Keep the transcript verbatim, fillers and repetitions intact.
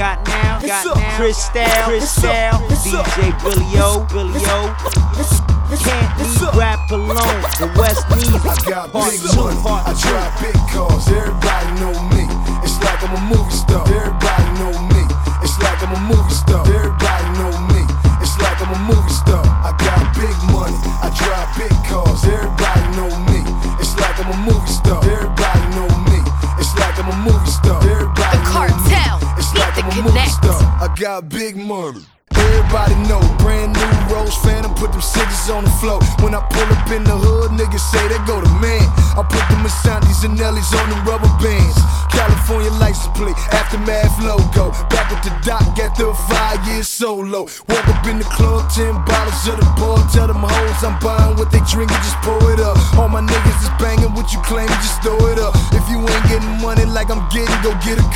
got now, got now. Cristal, Cristal, D J Billy O, Billy O. Can't leave rap alone. The West needs I got big money, I drive big cars. Everybody know me. It's like I'm a movie star. Everybody know me. It's like I'm a movie star. Everybody know me. It's like I'm a movie star. I got big money, I drive big cars. Everybody know me. It's like I'm a movie star. Everybody know me. It's like I'm a movie star. Everybody The Cartel, know me. It's like beat I'm the a movie Connect. star. I got big money. Everybody know, brand new Rose Phantom, put them cities on the floor. When I pull up in the hood, niggas say they go to man. I put them Ashantis and Ellies on them rubber bands. California license plate, Aftermath logo. Back with the doc after five years solo. Woke up in the club, ten bottles of the ball. Tell them hoes I'm buying what they drinking, just pour it up. All my niggas is banging what you claim, just throw it up. If you ain't getting money like I'm getting, go get a